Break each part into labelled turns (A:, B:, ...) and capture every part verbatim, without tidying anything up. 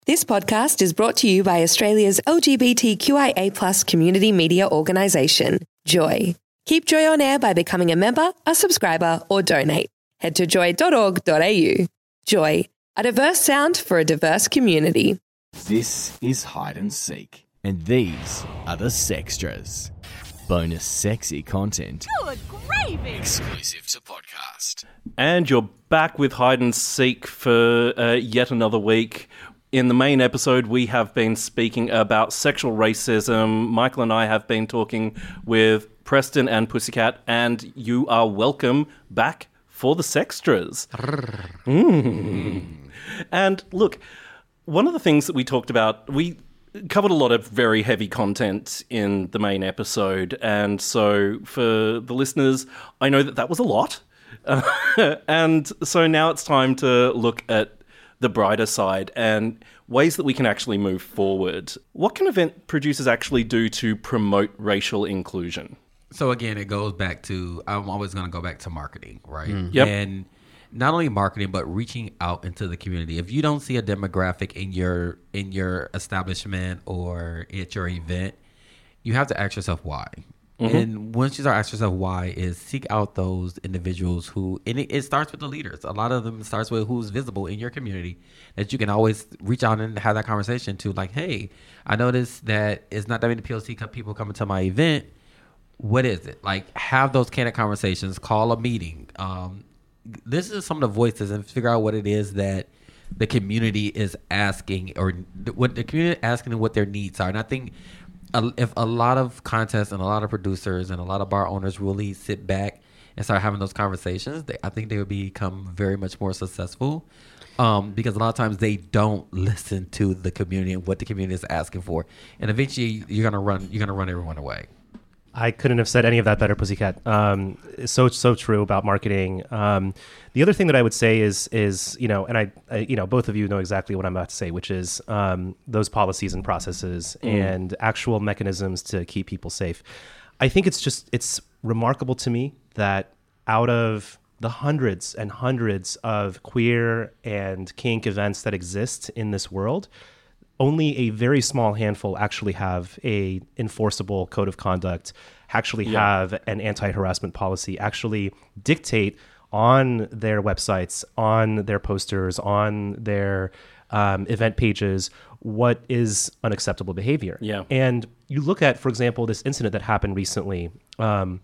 A: This podcast is brought to you by Australia's L G B T Q I A plus community media organisation, Joy. Keep Joy on air by becoming a member, a subscriber, or donate. Head to joy dot org dot a u. Joy, a diverse sound for a diverse community.
B: This is Hide and Seek, and these are the Sextras. Bonus sexy content.
C: Good gravy!
B: Exclusive to podcast.
D: And you're back with Hide and Seek for uh, yet another week. In the main episode, we have been speaking about sexual racism. Michael and I have been talking with Preston and Pussycat, and you are welcome back for the Sextras. mm. And look, one of the things that we talked about, we covered a lot of very heavy content in the main episode, and so for the listeners, I know that that was a lot. Uh, and so now it's time to look at the brighter side and ways that we can actually move forward. What can event producers actually do to promote racial inclusion?
E: So again, it goes back to, I'm always going to go back to marketing, right?
D: Mm. Yep.
E: And not only marketing, but reaching out into the community. If you don't see a demographic in your in your establishment or at your event, you have to ask yourself why. Mm-hmm. And once you start asking yourself why, is seek out those individuals who, and it, it starts with the leaders. A lot of them starts with who's visible in your community that you can always reach out and have that conversation to, like, hey, I noticed that it's not that many P O C people coming to my event. What is it? Like, have those candid conversations, call a meeting. Um, listen to some of the voices and figure out what it is that the community is asking, or what the community is asking and what their needs are. And I think if a lot of contests and a lot of producers and a lot of bar owners really sit back and start having those conversations, they, I think they would become very much more successful, um, because a lot of times they don't listen to the community and what the community is asking for, and eventually you're gonna run you're gonna run everyone away.
F: I couldn't have said any of that better, Pussycat. Um, so so true about marketing. Um, the other thing that I would say is is you know, and I, I you know, both of you know exactly what I'm about to say, which is um, those policies and processes mm. and actual mechanisms to keep people safe. I think it's just it's remarkable to me that out of the hundreds and hundreds of queer and kink events that exist in this world, only a very small handful actually have a enforceable code of conduct, actually yeah. have an anti-harassment policy, actually dictate on their websites, on their posters, on their um, event pages, what is unacceptable behavior.
D: Yeah.
F: And you look at, for example, this incident that happened recently um,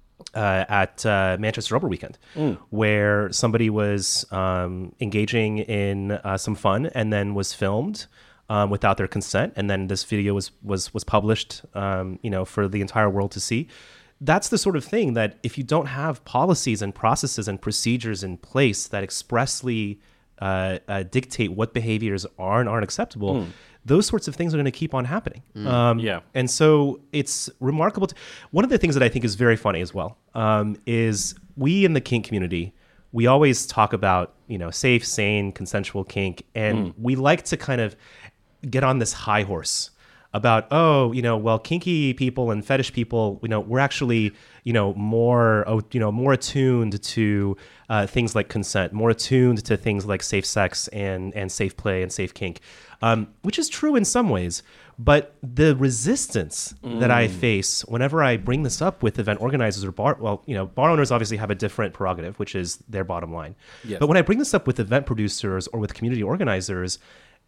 F: uh, at uh, Manchester Rubber Weekend, mm. where somebody was um, engaging in uh, some fun and then was filmed Um, without their consent, and then this video was was was published, um, you know, for the entire world to see. That's the sort of thing that if you don't have policies and processes and procedures in place that expressly uh, uh, dictate what behaviors are and aren't acceptable, mm. those sorts of things are going to keep on happening.
D: Mm.
F: Um,
D: yeah,
F: and so it's remarkable. To, one of the things that I think is very funny as well um, is we in the kink community, we always talk about, you know, safe, sane, consensual kink, and mm. we like to kind of get on this high horse about, oh, you know, well, kinky people and fetish people, you know, we're actually, you know, more, oh, you know, more attuned to uh, things like consent, more attuned to things like safe sex and and safe play and safe kink, um, which is true in some ways. But the resistance mm. that I face whenever I bring this up with event organizers or bar, well, you know, bar owners obviously have a different prerogative, which is their bottom line. Yes. But when I bring this up with event producers or with community organizers,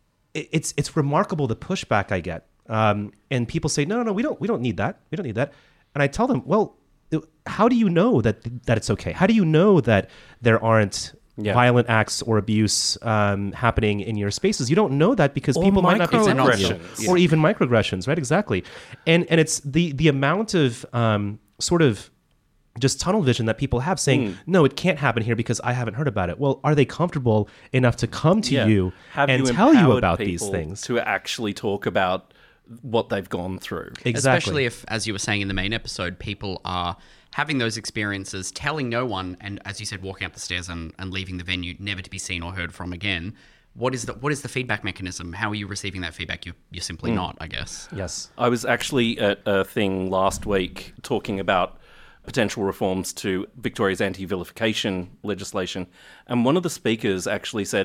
F: it's it's remarkable the pushback I get, um, and people say, no, no, no, we don't we don't need that, we don't need that, and I tell them, well, how do you know that that it's okay? How do you know that there aren't yeah. violent acts or abuse um, happening in your spaces? You don't know that because
D: or
F: people might not be telling you,
D: yeah.
F: or even microaggressions, right? Exactly, and and it's the the amount of um, sort of just tunnel vision that people have saying, mm. no, it can't happen here because I haven't heard about it. Well, are they comfortable enough to come to
D: yeah.
F: you
D: have
F: and
D: you
F: tell you about these
D: people
F: things?
D: To actually talk about what they've gone through.
F: Exactly.
G: Especially if, as you were saying in the main episode, people are having those experiences, telling no one, and as you said, walking up the stairs and, and leaving the venue, never to be seen or heard from again. What is the what is the feedback mechanism? How are you receiving that feedback? You're, you're simply mm. not, I guess.
F: Yes.
D: I was actually at a thing last week talking about potential reforms to Victoria's anti-vilification legislation. And one of the speakers actually said,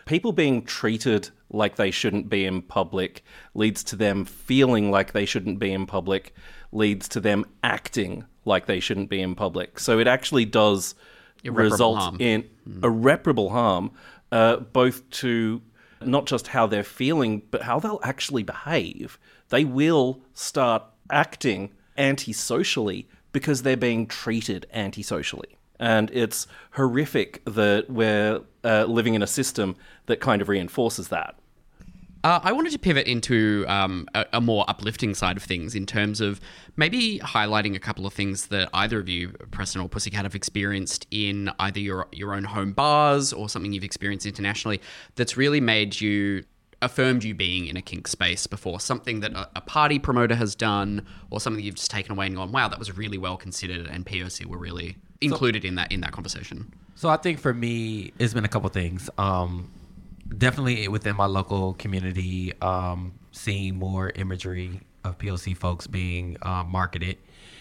D: People being treated like they shouldn't be in public leads to them feeling like they shouldn't be in public, leads to them acting like they shouldn't be in public. So it actually does
G: Irreparable
D: result
G: harm.
D: in
G: Mm.
D: irreparable harm, uh, both to not just how they're feeling, but how they'll actually behave. They will start acting antisocially because they're being treated antisocially. And it's horrific that we're uh, living in a system that kind of reinforces that.
G: Uh, I wanted to pivot into um, a, a more uplifting side of things in terms of maybe highlighting a couple of things that either of you, Preston or Pussycat, have experienced in either your your own home bars or something you've experienced internationally that's really made you, affirmed you being in a kink space before, something that a, a party promoter has done or something you've just taken away and gone, wow, that was really well considered and P O C were really included so, in that in that conversation.
E: So I think for me, it's been a couple things. Um, Definitely within my local community, um, seeing more imagery of P O C folks being uh, marketed.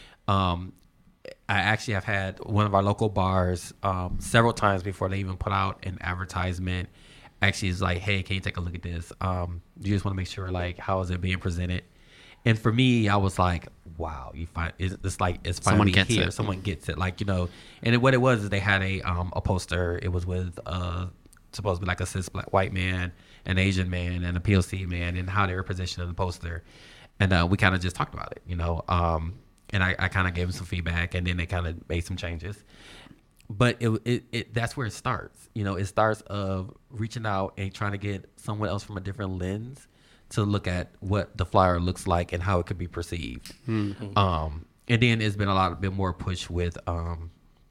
E: Um, I actually have had one of our local bars um, several times before they even put out an advertisement. Actually, is like, hey, can you take a look at this? Um, you just want to make sure, like, how is it being presented? And for me, I was like, wow, you find it's, it's like it's finally
G: Someone gets
E: here.
G: it.
E: Someone gets it, like you know. And what it was is they had a um, a poster. It was with. Uh, supposed to be like a cis black white man, an Asian man, and a P O C man, and how they were positioned in the poster. And uh, we kind of just talked about it, you know. Um, and I, I kind of gave them some feedback, and then they kind of made some changes. But it, it, it that's where it starts. You know, it starts of reaching out and trying to get someone else from a different lens to look at what the flyer looks like and how it could be perceived. Mm-hmm. Um, and then it's been a lot bit more push with, um,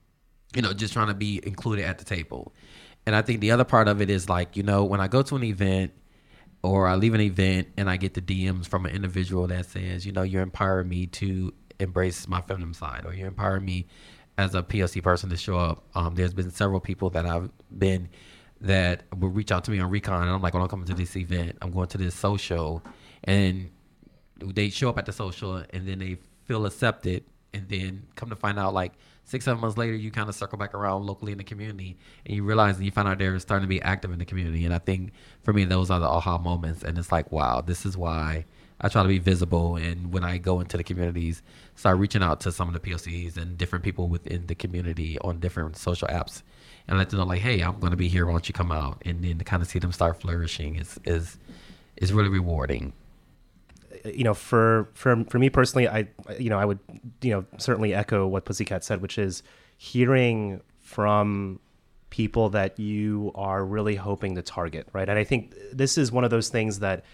E: you know, just trying to be included at the table. And I think the other part of it is like, you know, when I go to an event or I leave an event and I get the D Ms from an individual that says, you know, you're empowering me to embrace my feminine side, or you're empowering me as a P O C person to show up. Um, there's been several people that I've been that will reach out to me on Recon, and I'm like, when I'm coming to this event, I'm going to this social, and they show up at the social and then they feel accepted, and then come to find out like six, seven months later, you kind of circle back around locally in the community and you realize and you find out they're starting to be active in the community. And I think for me, those are the aha moments. And it's like, wow, this is why I try to be visible. And when I go into the communities, start reaching out to some of the P O Cs and different people within the community on different social apps and let them know like, hey, I'm going to be here. Why don't you come out? And then to kind of see them start flourishing is, is, is really rewarding.
F: You know, for, for for me personally, I you know I would you know certainly echo what Pussycat said, which is hearing from people that you are really hoping to target, right? And I think this is one of those things that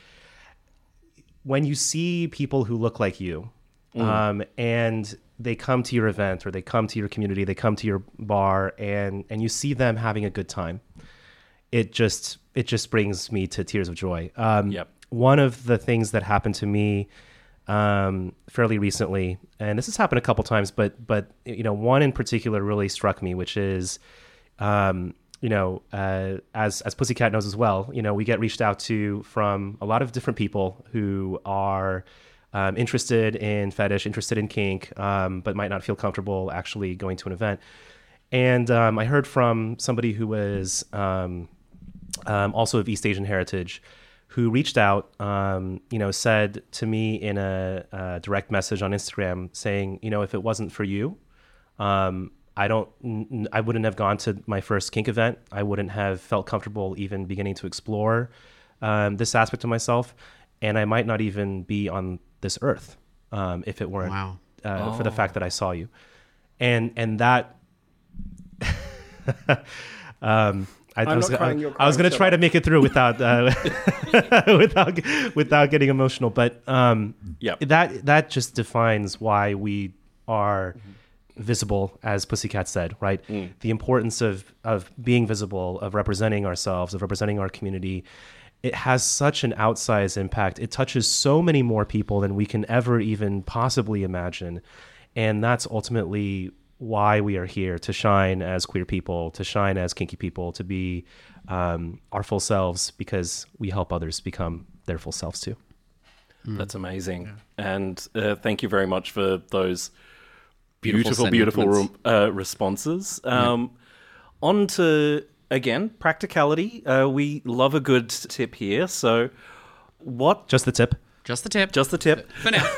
F: when you see people who look like you, mm. um, and they come to your event or they come to your community, they come to your bar, and and you see them having a good time, it just it just brings me to tears of joy. Um,
D: yep.
F: One of the things that happened to me um, fairly recently, and this has happened a couple times, but but you know, one in particular really struck me, which is, um, you know, uh, as as Pussycat knows as well, you know, we get reached out to from a lot of different people who are um, interested in fetish, interested in kink, um, but might not feel comfortable actually going to an event. And um, I heard from somebody who was um, um, also of East Asian heritage, who reached out, um, you know, said to me in a, a direct message on Instagram saying, you know, if it wasn't for you, um, I don't, n- I wouldn't have gone to my first kink event. I wouldn't have felt comfortable even beginning to explore um, this aspect of myself, and I might not even be on this earth um, if it weren't
G: wow.
F: uh,
D: oh.
F: for the fact that I saw you, and and that. um, I, I was, I, I was going to try to make it through without uh, without without getting emotional, but um,
D: yep.
F: that that just defines why we are mm-hmm. visible, as Pussycat said, right? Mm. The importance of of being visible, of representing ourselves, of representing our community. It has such an outsized impact. It touches so many more people than we can ever even possibly imagine, and that's ultimately why we are here, to shine as queer people, to shine as kinky people, to be um, our full selves, because we help others become their full selves too.
D: That's amazing. Yeah. And uh, thank you very much for those
G: Beautiful
D: beautiful, beautiful re- uh, responses. Um, yeah. On to again, practicality. Uh, we love a good tip here. So, what?
F: Just the tip.
G: Just the tip.
D: Just the tip.
G: For now.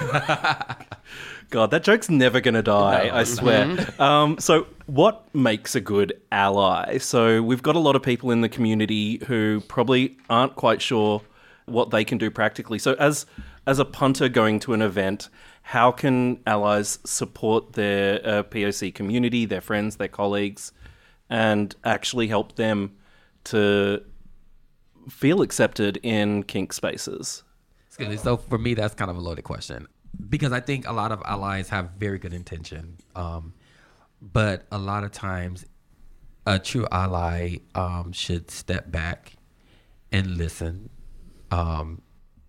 D: God, that joke's never going to die, I swear. Um, so, what makes a good ally? So, we've got a lot of people in the community who probably aren't quite sure what they can do practically. So, as as a punter going to an event, how can allies support their uh, P O C community, their friends, their colleagues, and actually help them to feel accepted in kink spaces?
E: Excuse me. So for me, that's kind of a loaded question because I think a lot of allies have very good intention, um, but a lot of times a true ally um, should step back and listen, um,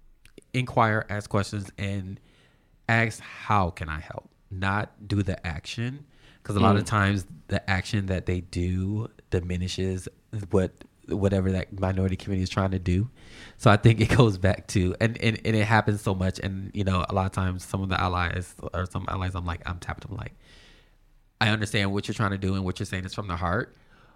E: inquire, ask questions, and ask, how can I help? Not do the action, because a lot of times the action that they do diminishes what whatever that minority community is trying to do. So I think it goes back to, and, and, and it happens so much. And, you know, a lot of times some of the allies or some allies, I'm like, I'm tapping them like, I understand what you're trying to do and what you're saying is from the heart,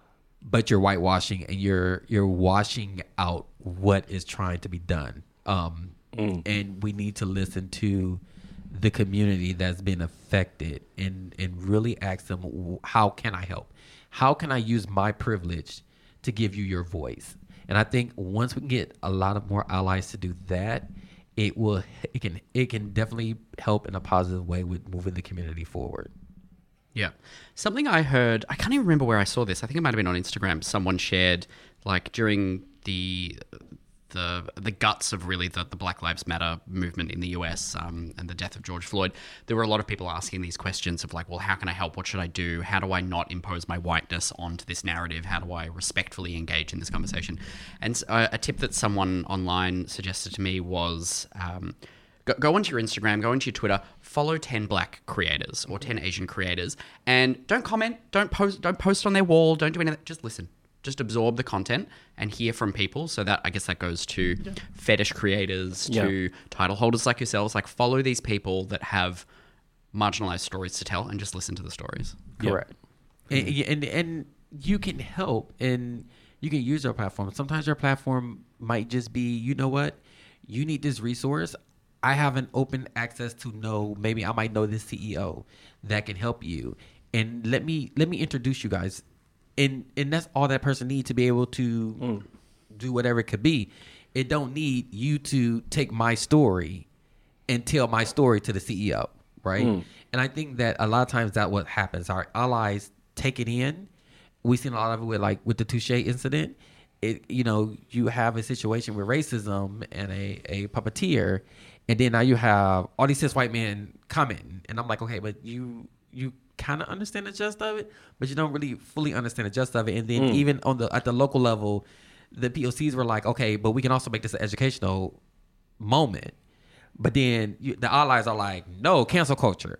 E: but you're whitewashing and you're, you're washing out what is trying to be done. Um, mm. And we need to listen to the community that's been affected and, and really ask them, how can I help? How can I use my privilege to give you your voice? And I think once we can get a lot of more allies to do that, it will it can it can definitely help in a positive way with moving the community forward.
G: Yeah. Something I heard, I can't even remember where I saw this. I think it might have been on Instagram. Someone shared, like, during the the the guts of really the, the Black Lives Matter movement in the U S um, and the death of George Floyd, there were a lot of people asking these questions of like, well, how can I help? What should I do? How do I not impose my whiteness onto this narrative? How do I respectfully engage in this conversation? And uh, a tip that someone online suggested to me was um, go, go onto your Instagram, go onto your Twitter, follow ten black creators or ten Asian creators, and don't comment, don't post, don't post on their wall, don't do anything, just listen. Just absorb the content and hear from people. So that, I guess that goes to yeah. fetish creators, to yeah. title holders like yourselves. Like, follow these people that have marginalized stories to tell and just listen to the stories.
E: Correct. Yeah. And, and and you can help and you can use your platform. Sometimes your platform might just be, you know what, you need this resource. I have an open access to know, maybe I might know this C E O that can help you. And let me let me introduce you guys. And and that's all that person needs to be able to mm. do whatever it could be. It don't need you to take my story and tell my story to the C E O, right? Mm. And I think that a lot of times that's what happens. Our allies take it in. We've seen a lot of it with like with the Touche incident. It you know, you have a situation with racism and a, a puppeteer, and then now you have all these cis white men commenting. And I'm like, okay, but you you kind of understand the gist of it, but you don't really fully understand the gist of it. And then mm. even on the at the local level, the P O Cs were like, okay, but we can also make this an educational moment. But then you, the allies are like, no, cancel culture.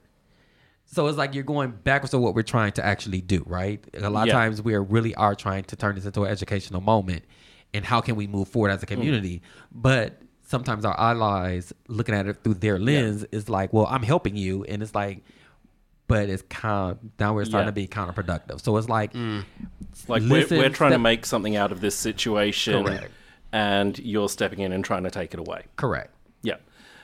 E: So it's like you're going backwards to what we're trying to actually do, right? A lot yeah. of times we are really are trying to turn this into an educational moment, and how can we move forward as a community? Mm. But sometimes our allies looking at it through their lens yeah. is like, well, I'm helping you, and it's like, but it's kind of, now we're starting yeah. to be counterproductive. So it's like,
D: mm. like listen, we're, we're trying step, to make something out of this situation, correct. And you're stepping in and trying to take it away.
E: Correct.
D: Yeah.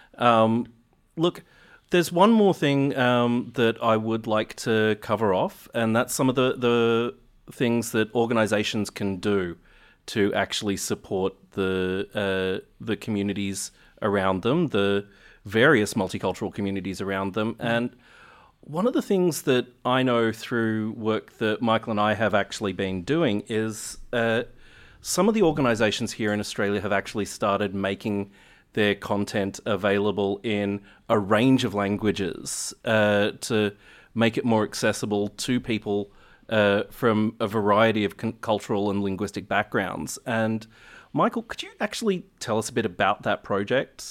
D: Um, look, there's one more thing um, that I would like to cover off, and that's some of the, the things that organizations can do to actually support the uh, the communities around them, the various multicultural communities around them, and one of the things that I know through work that Michael and I have actually been doing is uh, some of the organisations here in Australia have actually started making their content available in a range of languages uh, to make it more accessible to people uh, from a variety of con- cultural and linguistic backgrounds. And Michael, could you actually tell us a bit about that project?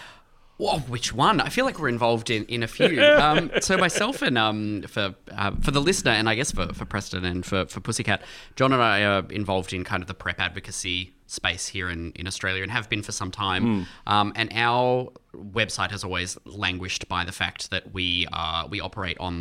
G: Whoa, which one? I feel like we're involved in, in a few. Um, so myself and um, for uh, for the listener, and I guess for, for Preston and for, for Pussycat, John and I are involved in kind of the prep advocacy space here in, in Australia and have been for some time. Mm. Um, and our website has always languished by the fact that we uh, we operate on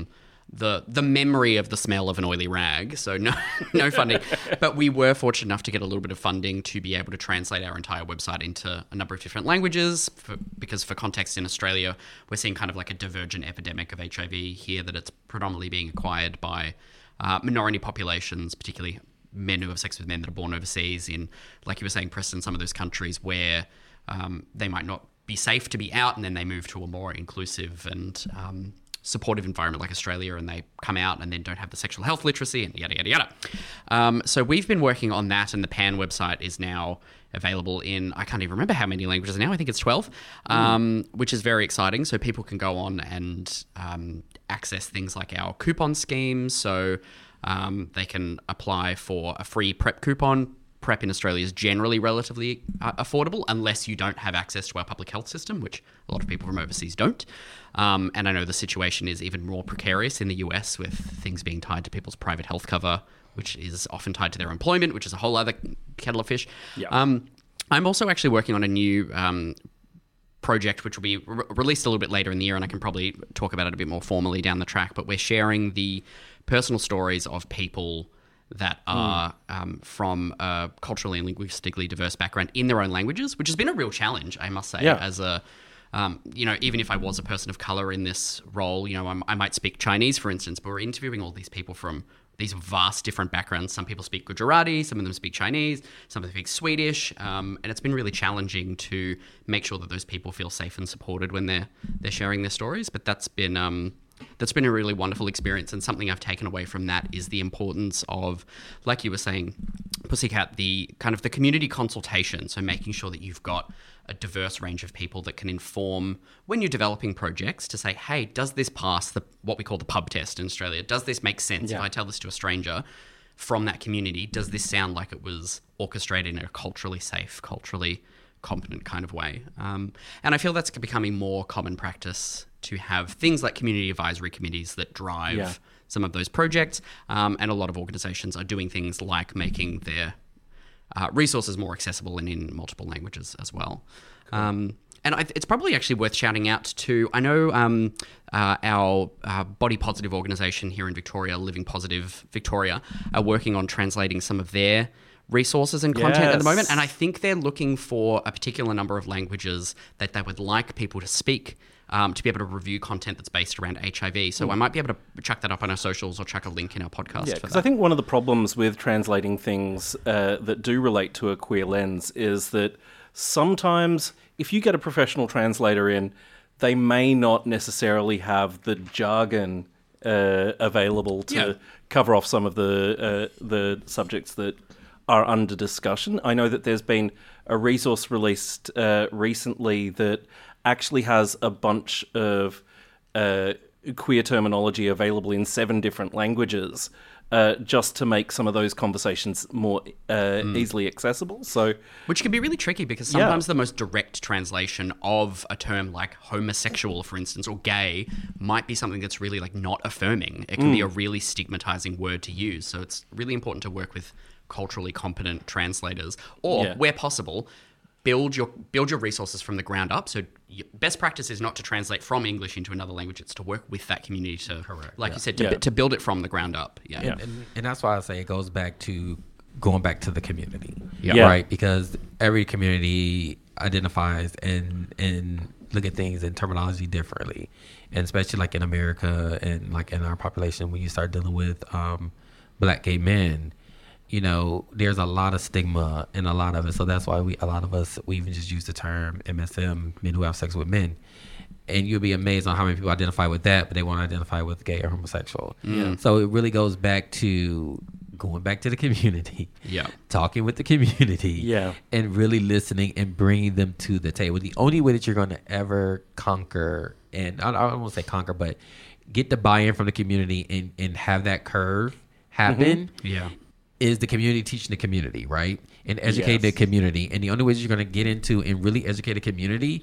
G: the the memory of the smell of an oily rag. So no no funding. But we were fortunate enough to get a little bit of funding to be able to translate our entire website into a number of different languages. For, because for context, in Australia, we're seeing kind of like a divergent epidemic of H I V here, that it's predominantly being acquired by uh, minority populations, particularly men who have sex with men that are born overseas in, like you were saying, Preston, some of those countries where um, they might not be safe to be out, and then they move to a more inclusive and um, supportive environment like Australia, and they come out and then don't have the sexual health literacy and yada, yada, yada. Um, so we've been working on that, and the PAN website is now available in, I can't even remember how many languages now, I think it's twelve, um, mm. which is very exciting. So people can go on and um, access things like our coupon schemes. So um, they can apply for a free PrEP coupon. PrEP in Australia is generally relatively uh, affordable unless you don't have access to our public health system, which a lot of people from overseas don't. Um, and I know the situation is even more precarious in the U S with things being tied to people's private health cover, which is often tied to their employment, which is a whole other kettle of fish.
D: Yeah.
G: Um, I'm also actually working on a new um, project, which will be re- released a little bit later in the year, and I can probably talk about it a bit more formally down the track. But we're sharing the personal stories of people that are mm. um, from a culturally and linguistically diverse background in their own languages, which has been a real challenge, I must say,
D: yeah.
G: as a, um, you know, even if I was a person of color in this role, you know, I'm, I might speak Chinese, for instance, but we're interviewing all these people from these vast different backgrounds. Some people speak Gujarati, some of them speak Chinese, some of them speak Swedish, um, and it's been really challenging to make sure that those people feel safe and supported when they're they're sharing their stories. But that's been um, that's been a really wonderful experience, and something I've taken away from that is the importance of, like you were saying, Pussycat, the kind of the community consultation. So making sure that you've got a diverse range of people that can inform when you're developing projects to say, hey, does this pass the what we call the pub test in Australia? Does this make sense?
D: Yeah.
G: If I tell this to a stranger from that community, does this sound like it was orchestrated in a culturally safe, culturally competent kind of way? Um, and I feel that's becoming more common practice to have things like community advisory committees that drive
D: Yeah.
G: some of those projects. Um, and a lot of organizations are doing things like making their uh, resources more accessible and in multiple languages as well. Cool. Um, and I, it's probably actually worth shouting out to, I know um, uh, our uh, body positive organization here in Victoria, Living Positive Victoria, are working on translating some of their resources and content
D: Yes.
G: at the moment. And I think they're looking for a particular number of languages that they would like people to speak um, to be able to review content that's based around H I V. So mm. I might be able to chuck that up on our socials or chuck a link in our podcast.
D: Yeah,
G: for
D: because
G: that.
D: I think one of the problems with translating things uh, that do relate to a queer lens is that sometimes if you get a professional translator in, they may not necessarily have the jargon uh, available to
G: Yeah.
D: cover off some of the uh, the subjects that are under discussion. I know that there's been a resource released uh, recently that actually has a bunch of uh, queer terminology available in seven different languages, uh, just to make some of those conversations more uh, mm. easily accessible. So,
G: which can be really tricky because sometimes yeah. the most direct translation of a term like homosexual, for instance, or gay might be something that's really like not affirming. It can mm. be a really stigmatizing word to use. So it's really important to work with culturally competent translators, or
D: yeah.
G: where possible, build your build your resources from the ground up. So best practice is not to translate from English into another language; it's to work with that community to, Correct. like
E: yeah.
G: you said, to,
D: Yeah.
G: to build it from the ground up. Yeah,
E: And, and, and that's why I say it goes back to going back to the community,
G: Yeah.
D: Yeah.
E: right? Because every community identifies and and look at things in terminology differently, and especially like in America and like in our population, when you start dealing with um, black gay men. You know, there's a lot of stigma in a lot of it. So that's why we, a lot of us, we even just use the term M S M, men who have sex with men. And you'll be amazed on how many people identify with that, but they won't identify with gay or homosexual.
G: Yeah.
E: So it really goes back to going back to the community,
G: Yeah.
E: talking with the community,
D: Yeah.
E: and really listening and bringing them to the table. The only way that you're going to ever conquer, and I, I don't want to say conquer, but get the buy-in from the community and, and have that curve happen.
G: Mm-hmm. Yeah.
E: Is the community teaching the community, right? And educate
D: Yes.
E: the community. And the only ways you're going to get into and really educate a community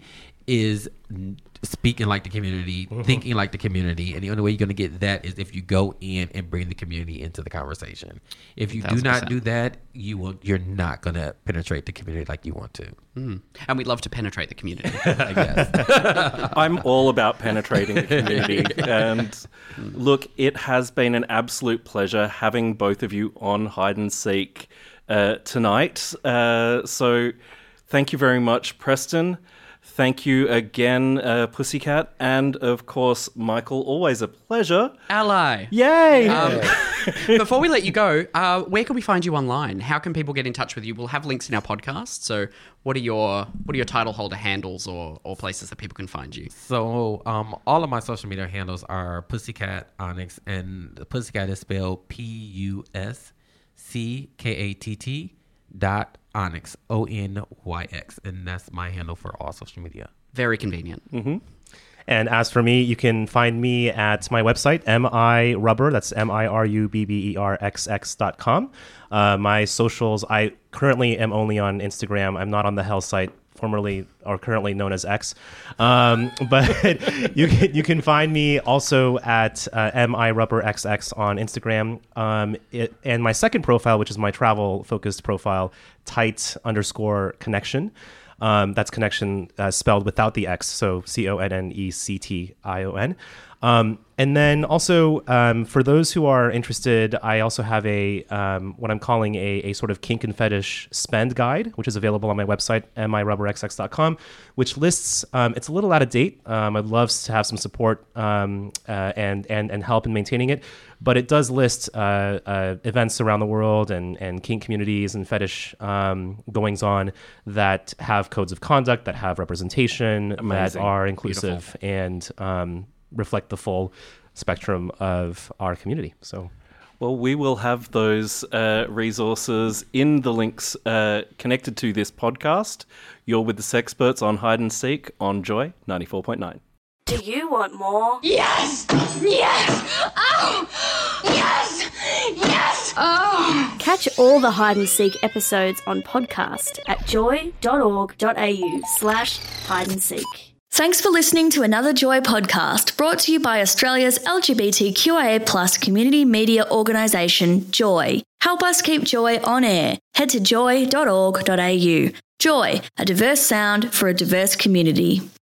E: is speaking like the community, mm-hmm. thinking like the community, and the only way you're going to get that is if you go in and bring the community into the conversation. If you do not do that, you will you're not going to penetrate the community like you want to.
G: Mm. And we'd love to penetrate the community.
E: Yes.
D: I'm all about penetrating the community. And look, it has been an absolute pleasure having both of you on Hide and Seek uh, tonight. Uh, so thank you very much, Preston. Thank you again, uh, Pussycat. And, of course, Michael, always a pleasure.
G: Ally.
D: Yay!
G: Um, before we let you go, uh, where can we find you online? How can people get in touch with you? We'll have links in our podcast. So what are your what are your title holder handles or, or places that people can find you?
E: So um, all of my social media handles are Pussycat Onyx, and Pussycat is spelled P U S C K A T T dot Onyx, O N Y X, and that's my handle for all social media.
G: Very convenient.
F: Mm-hmm. And as for me, you can find me at my website, M I Rubber, that's M I R U B B E R X X dot com. Uh, my socials, I currently am only on Instagram. I'm not on the Hell site, formerly or currently known as X. Um, but you can, you can find me also at uh, M I Rubber X X on Instagram. Um, it, and my second profile, which is my travel-focused profile, tight underscore connection. Um, that's connection uh, spelled without the X, so C O N N E C T I O N. Um, and then also, um, for those who are interested, I also have a um, what I'm calling a, a sort of kink and fetish spend guide, which is available on my website, M I Rubber X X dot com, which lists, um, it's a little out of date. Um, I'd love to have some support um, uh, and, and, and help in maintaining it. But it does list uh, uh, events around the world and, and kink communities and fetish um, goings on that have codes of conduct, that have representation,
D: Amazing.
F: that are inclusive
D: Beautiful.
F: and um, reflect the full spectrum of our community. So,
D: well, we will have those uh, resources in the links uh, connected to this podcast. You're with the Sexperts on Hide and Seek on Joy ninety-four point nine.
C: Do you want more?
H: Yes! Yes! Oh! Yes! Yes! Oh!
C: Catch all the Hide and Seek episodes on podcast at joy.org.au slash hide and seek. Thanks for listening to another Joy podcast brought to you by Australia's L G B T Q I A plus community media organisation, Joy. Help us keep Joy on air. Head to joy dot org dot a u. Joy, a diverse sound for a diverse community.